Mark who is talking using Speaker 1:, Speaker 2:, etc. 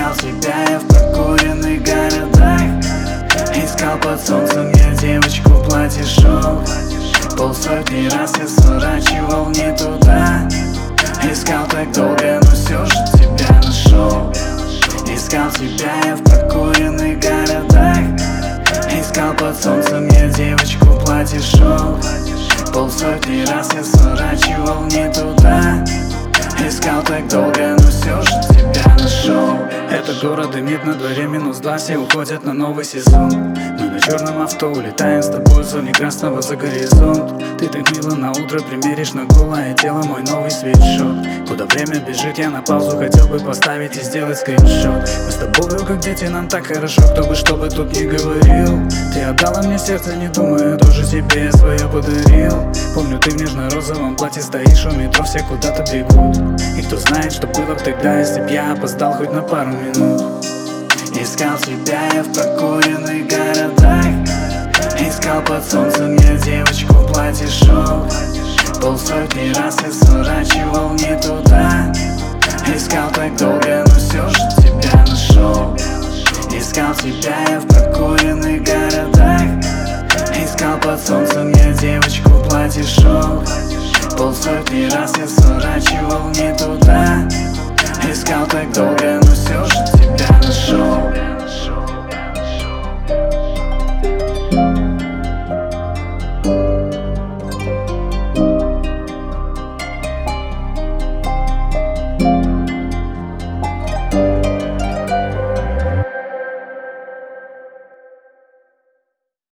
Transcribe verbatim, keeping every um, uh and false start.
Speaker 1: Искал тебя я в прокуренных городах, искал под солнцем я девочку в платье шел. Полсотни раз я сворачивал не туда, искал так долго, но все же тебя нашел. Искал тебя я в прокуренных городах, искал под солнцем я девочку в платье шел. Полсотни раз я сворачивал не туда, искал так долго, но все же тебя нашел. Это город дымит, на дворе минус два, все уходят на новый сезон. Мы на черном авто улетаем с тобой в зоне красного за горизонт. Ты так мило на утро примеришь на голое тело мой новый свитшот. Куда время бежит, я на паузу хотел бы поставить и сделать скриншот. Мы с тобой как дети, нам так хорошо, кто бы что бы тут ни говорил. Ты отдала мне сердце, не думая, тоже тебе я свое подарил. Помню, ты в нежно-розовом платье стоишь у метро, все куда-то бегут. И кто знает, что было бы тогда, если б я опоздал хоть на пару минут. Искал тебя я в прокуренных городах, искал под солнцем я девочку в платье шел. Полсотни раз я сворачивал не туда, искал так долго, но все же тебя нашел. Искал тебя я в прокуренных городах, искал под солнцем я девочку в платье шел. Полсотни раз я сворачивал не туда, искал так долго,